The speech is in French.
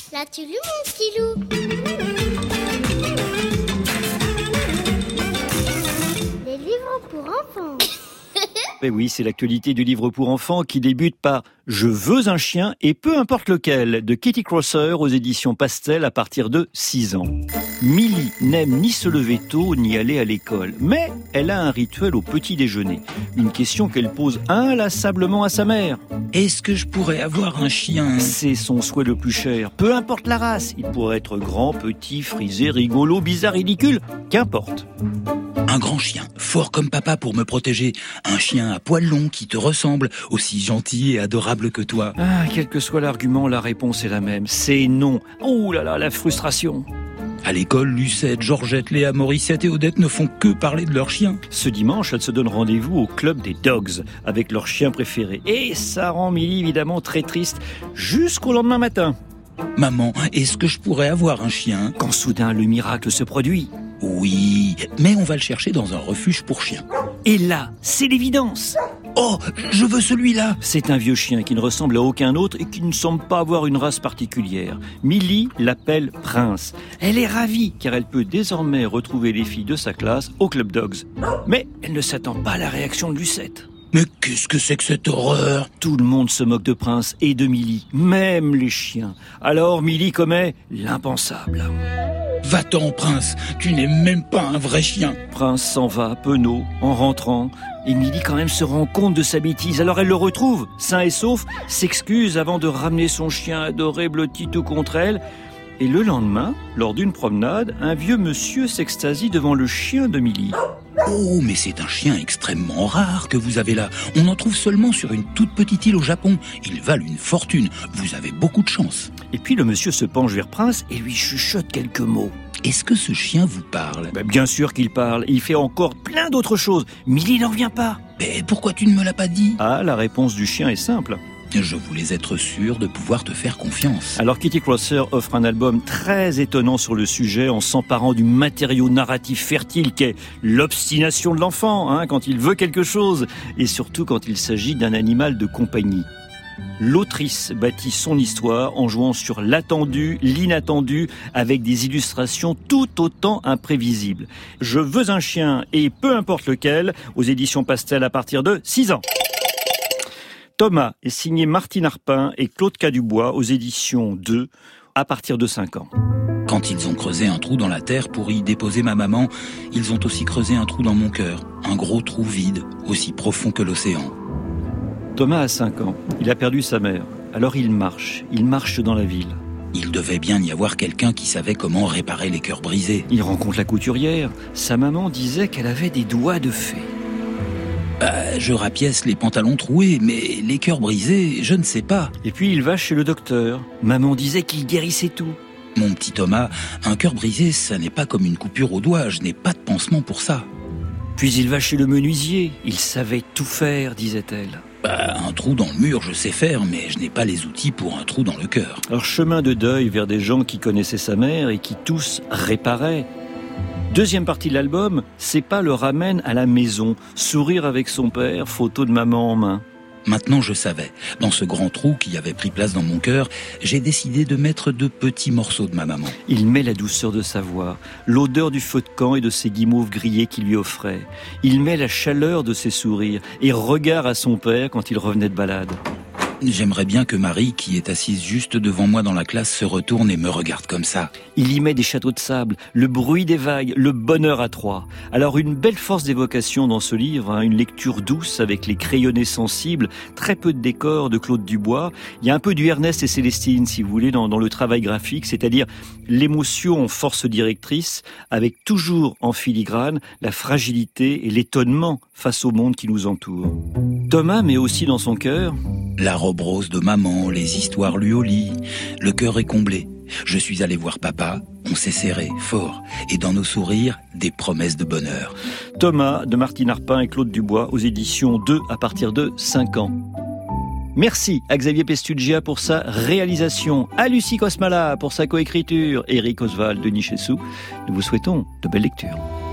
L'as-tu lu, mon petit loup? Les livres pour enfants. Mais oui, c'est l'actualité du livre pour enfants qui débute par « Je veux un chien et peu importe lequel » de Kitty Crosser aux éditions Pastel à partir de 6 ans. Millie n'aime ni se lever tôt ni aller à l'école, mais elle a un rituel au petit déjeuner. Une question qu'elle pose inlassablement à sa mère. Est-ce que je pourrais avoir un chien ? C'est son souhait le plus cher. Peu importe la race, il pourrait être grand, petit, frisé, rigolo, bizarre, ridicule, qu'importe. Un grand chien, fort comme papa pour me protéger. Un chien à poils longs qui te ressemble, aussi gentil et adorable que toi. Ah, quel que soit l'argument, la réponse est la même. C'est non. Oh là là, la frustration. À l'école, Lucette, Georgette, Léa, Morissette et Odette ne font que parler de leur chien. Ce dimanche, elles se donnent rendez-vous au club des Dogs avec leur chien préféré. Et ça rend Millie évidemment très triste jusqu'au lendemain matin. Maman, est-ce que je pourrais avoir un chien ? Quand soudain le miracle se produit. Oui, mais on va le chercher dans un refuge pour chiens. Et là, c'est l'évidence. Oh, je veux celui-là. C'est un vieux chien qui ne ressemble à aucun autre et qui ne semble pas avoir une race particulière. Millie l'appelle Prince. Elle est ravie car elle peut désormais retrouver les filles de sa classe au Club Dogs. Mais elle ne s'attend pas à la réaction de Lucette. Mais qu'est-ce que c'est que cette horreur ? Tout le monde se moque de Prince et de Millie, même les chiens. Alors Millie commet l'impensable. Va-t'en, Prince, tu n'es même pas un vrai chien. Prince s'en va, penaud, en rentrant. Et Millie quand même se rend compte de sa bêtise. Alors elle le retrouve, sain et sauf, s'excuse avant de ramener son chien adoré blotti tout contre elle. Et le lendemain, lors d'une promenade, un vieux monsieur s'extasie devant le chien de Millie. Oh, mais c'est un chien extrêmement rare que vous avez là. On en trouve seulement sur une toute petite île au Japon. Ils valent une fortune. Vous avez beaucoup de chance. Et puis le monsieur se penche vers Prince et lui chuchote quelques mots. Est-ce que ce chien vous parle ? Bien sûr qu'il parle. Il fait encore plein d'autres choses. Millie n'en revient pas. Mais pourquoi tu ne me l'as pas dit ? Ah, la réponse du chien est simple. Je voulais être sûr de pouvoir te faire confiance. Alors Kitty Crosser offre un album très étonnant sur le sujet en s'emparant du matériau narratif fertile qu'est l'obstination de l'enfant, quand il veut quelque chose, et surtout quand il s'agit d'un animal de compagnie. L'autrice bâtit son histoire en jouant sur l'attendu, l'inattendu, avec des illustrations tout autant imprévisibles. Je veux un chien, et peu importe lequel, aux éditions Pastel à partir de 6 ans. Thomas est signé Martine Arpin et Claude Cadubois aux éditions 2 à partir de 5 ans. Quand ils ont creusé un trou dans la terre pour y déposer ma maman, ils ont aussi creusé un trou dans mon cœur. Un gros trou vide, aussi profond que l'océan. Thomas a 5 ans. Il a perdu sa mère. Alors il marche dans la ville. Il devait bien y avoir quelqu'un qui savait comment réparer les cœurs brisés. Il rencontre la couturière. Sa maman disait qu'elle avait des doigts de fée. Je rapièce les pantalons troués, mais les cœurs brisés, je ne sais pas. Et puis il va chez le docteur. Maman disait qu'il guérissait tout. Mon petit Thomas, un cœur brisé, ça n'est pas comme une coupure au doigt, je n'ai pas de pansement pour ça. Puis il va chez le menuisier. Il savait tout faire, disait-elle. Un trou dans le mur, je sais faire, mais je n'ai pas les outils pour un trou dans le cœur. Alors chemin de deuil vers des gens qui connaissaient sa mère et qui tous réparaient. Deuxième partie de l'album, C'est pas le ramène à la maison. Sourire avec son père, photo de maman en main. Maintenant je savais. Dans ce grand trou qui avait pris place dans mon cœur, j'ai décidé de mettre de petits morceaux de ma maman. Il met la douceur de sa voix, l'odeur du feu de camp et de ses guimauves grillés qu'il lui offrait. Il met la chaleur de ses sourires et regard à son père quand il revenait de balade. J'aimerais bien que Marie, qui est assise juste devant moi dans la classe, se retourne et me regarde comme ça. Il y met des châteaux de sable, le bruit des vagues, le bonheur à trois. Alors une belle force d'évocation dans ce livre, une lecture douce avec les crayonnés sensibles, très peu de décors de Claude Dubois. Il y a un peu du Ernest et Célestine, si vous voulez, dans le travail graphique, c'est-à-dire l'émotion en force directrice, avec toujours en filigrane la fragilité et l'étonnement face au monde qui nous entoure. Thomas met aussi dans son cœur la robe rose de maman, les histoires lues au lit. Le cœur est comblé. Je suis allé voir papa, on s'est serré, fort. Et dans nos sourires, des promesses de bonheur. Thomas de Martine Arpin et Claude Dubois aux éditions 2 à partir de 5 ans. Merci à Xavier Pestugia pour sa réalisation, à Lucie Cosmala pour sa coécriture, Eric Oswald, Denis Chessou. Nous vous souhaitons de belles lectures.